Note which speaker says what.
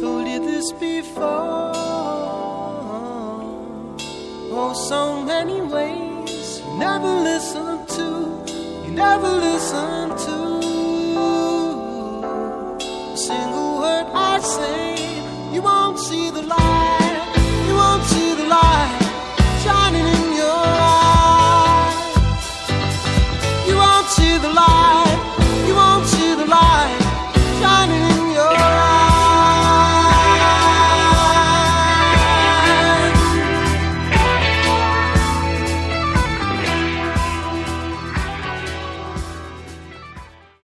Speaker 1: told you this before. Oh, so many ways you never listen to, you never listen to. A single word I say, you won't see the light.